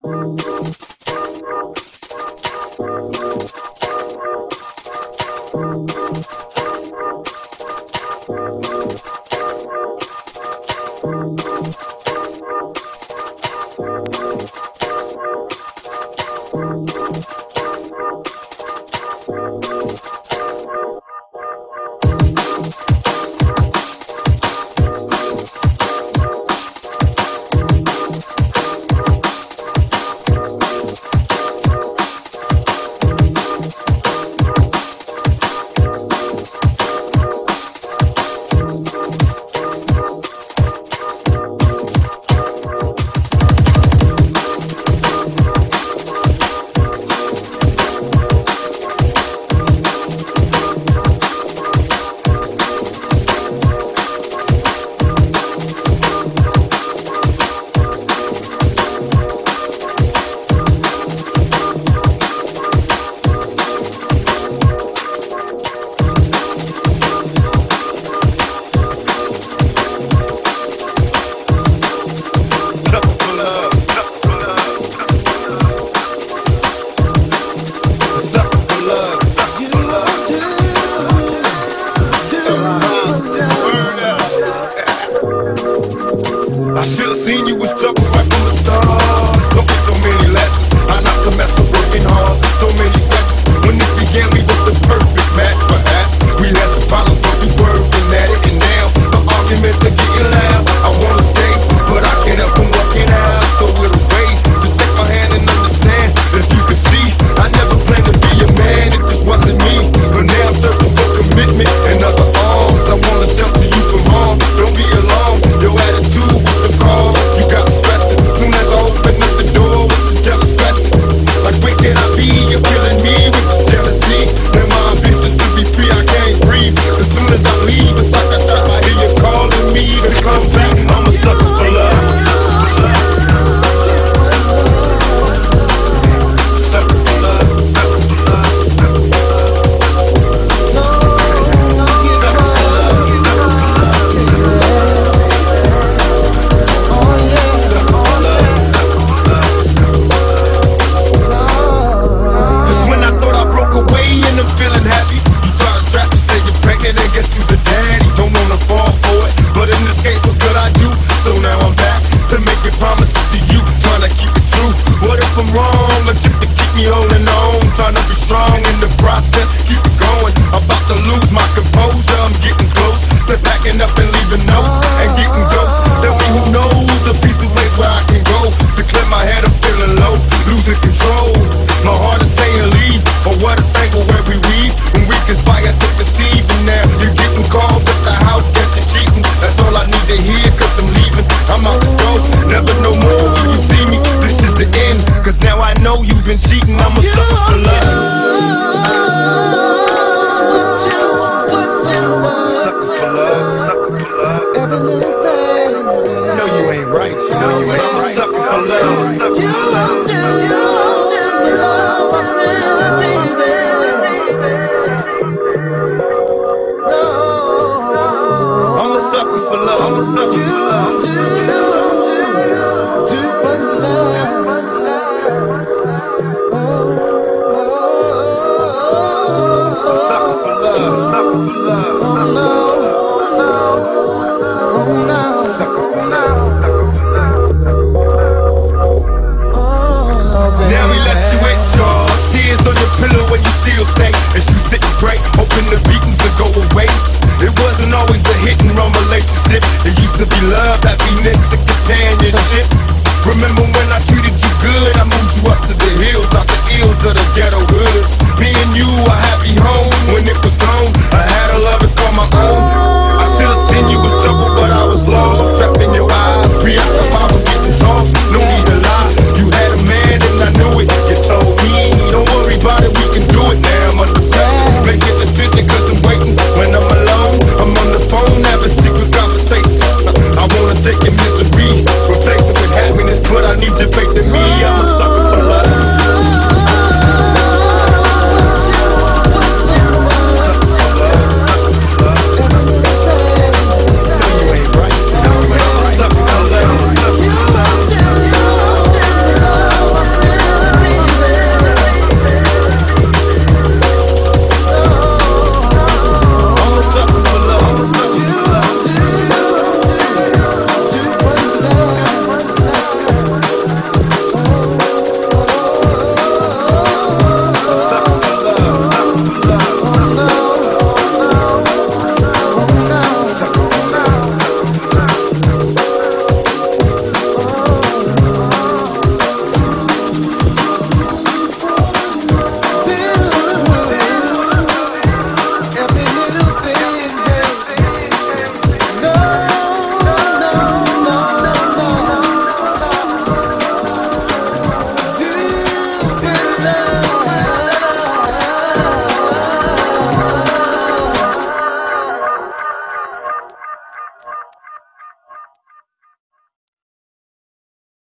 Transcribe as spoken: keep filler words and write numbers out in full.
I should've seen you was trouble right from the start. Don't get so many lessons. I not the mess of working hard. So many questions. When this began, we was the perfect match. Perhaps we had some problems, but we working at it. And now the arguments are getting loud. I wanna stay, but I can't help from walking out. So it'll wait. Just take my hand and understand. If you could see, I never planned to be a man. It just wasn't me. But now I'm searching for commitment and other arms. I wanna shelter you from harm. Don't be alarmed. Your attitude was the cause. You got stressed. Soon as I open up the door with the jealous question. Like where can I be? You're killing me with your jealousy. And my ambitions to be free, I can't breathe. As soon as I leave, it's like I trap. I hear you calling me to come back. I'm a sucker for love. Sucker for love. Feeling happy, you try to trap me, say you're pregnant and guess you the daddy. Don't wanna fall for it, but in this case, what could I do? So now I'm back to making promises to you, trying to keep it true. What if I'm wrong? A tip to keep me holding on, trying to be strong in the process, keep it going. I'm about to lose my composure, I'm getting close to packing up and leaving notes and getting ghosts. Tell me who knows a piece of way where I can go to clear my head. I'm feeling low, losing control. My heart is saying leave, or what a tangle where we weave. When we conspire to deceive, and now you're getting calls at the house, guess you're cheating. That's all I need to hear, cause I'm leaving. I'm out the door, never no more will you see me. This is the end, cause now I know you've been cheating. I'm a sucker for love. Sucker for love, sucker for love. Every little thing. No, you ain't right, you know you ain't right. Sucker for love, sucker for love. I'm a sucker for love. You do, do for love. A sucker for love. Oh no, oh no, sucker for love. Now he left you with yours. Tears on your pillow when you still stay. As you sit and pray, hoping the beatings will go away. It wasn't always a hit and run relationship. It used to be love, happiness, and companionship. Remember when I treated you good? I moved you up to the hills, out the ills of the ghetto hood. Me and you, a happy home when it was on. I had a love and call my own.